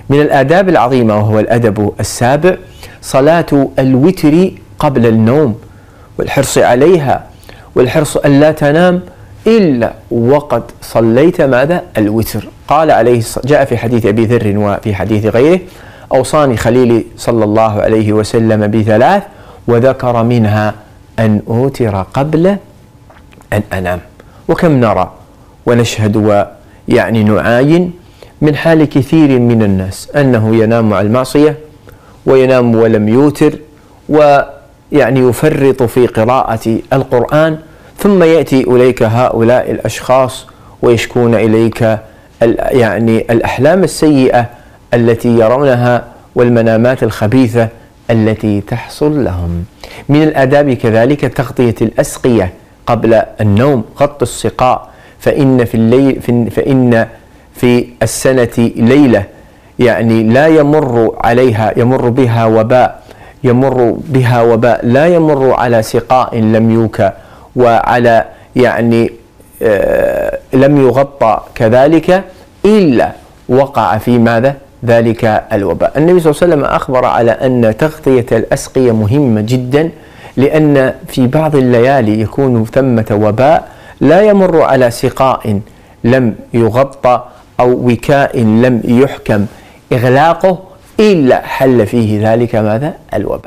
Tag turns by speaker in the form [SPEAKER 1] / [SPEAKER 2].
[SPEAKER 1] من الآداب العظيمة وهو الأدب السابع صلاة الوتر قبل النوم، والحرص عليها، والحرص ألا تنام إلا وقد صليت ماذا؟ الوتر. قال عليه جاء في حديث أبي ذر وفي حديث غيره: أوصاني خليلي صلى الله عليه وسلم بثلاث، وذكر منها أن أوتر قبل أن أنام. وكم نرى ونشهد ويعني نعاين من حال كثير من الناس أنه ينام على المعصية وينام ولم يوتر، ويعني يفرط في قراءة القرآن، ثم يأتي إليك هؤلاء الأشخاص ويشكون إليك يعني الأحلام السيئة التي يرونها والمنامات الخبيثة التي تحصل لهم. من الآداب كذلك تغطية الأسقية قبل النوم، غط السقاء، فإن في السنة ليلة يعني لا يمر عليها يمر بها وباء لا يمر على سقاء لم يوكى وعلى يعني لم يغطى كذلك إلا وقع في ماذا؟ ذلك الوباء. النبي صلى الله عليه وسلم أخبر على أن تغطية الأسقية مهمة جدا، لأن في بعض الليالي يكون ثمة وباء لا يمر على سقاء لم يغطى أو وكاء لم يحكم إغلاقه إلا حل فيه ذلك ماذا؟ الوباء.